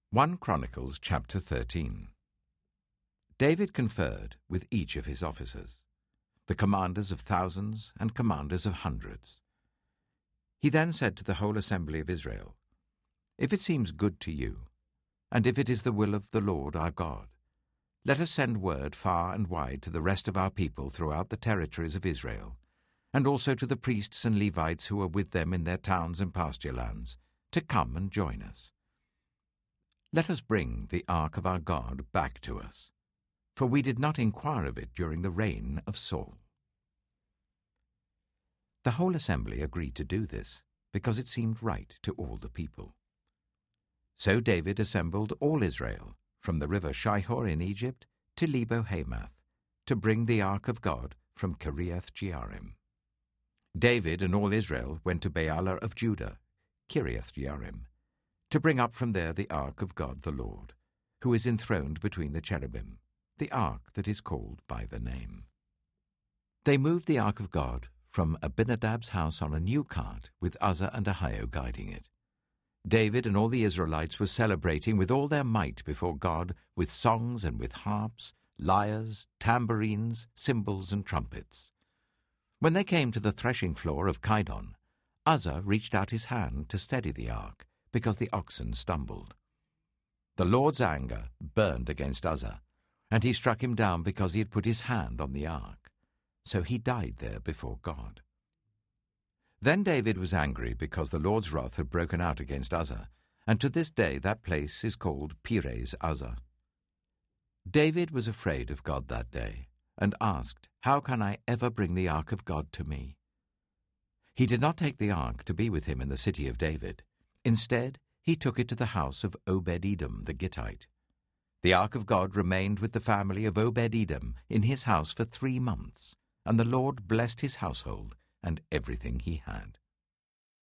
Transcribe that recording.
1 Chronicles chapter 13. David conferred with each of his officers, the commanders of thousands and commanders of hundreds. He then said to the whole assembly of Israel, "If it seems good to you, and if it is the will of the Lord our God, let us send word far and wide to the rest of our people throughout the territories of Israel, and also to the priests and Levites who are with them in their towns and pasture lands, to come and join us. Let us bring the ark of our God back to us, for we did not inquire of it during the reign of Saul." The whole assembly agreed to do this, because it seemed right to all the people. So David assembled all Israel, from the river Shihor in Egypt to Lebo-Hamath, to bring the ark of God from Kiriath-Jearim. David and all Israel went to Baalah of Judah, Kiriath-Jearim, to bring up from there the ark of God the Lord, who is enthroned between the cherubim, the ark that is called by the name. They moved the ark of God from Abinadab's house on a new cart, with Uzzah and Ahio guiding it. David and all the Israelites were celebrating with all their might before God, with songs and with harps, lyres, tambourines, cymbals, and trumpets. When they came to the threshing floor of Kidon, Uzzah reached out his hand to steady the ark, because the oxen stumbled. The Lord's anger burned against Uzzah, and he struck him down because he had put his hand on the ark. So he died there before God. Then David was angry because the Lord's wrath had broken out against Uzzah, and to this day that place is called Perez Uzzah. David was afraid of God that day, and asked, "How can I ever bring the ark of God to me?" He did not take the ark to be with him in the city of David. Instead, he took it to the house of Obed-Edom the Gittite. The ark of God remained with the family of Obed-Edom in his house for 3 months, and the Lord blessed his household and everything he had.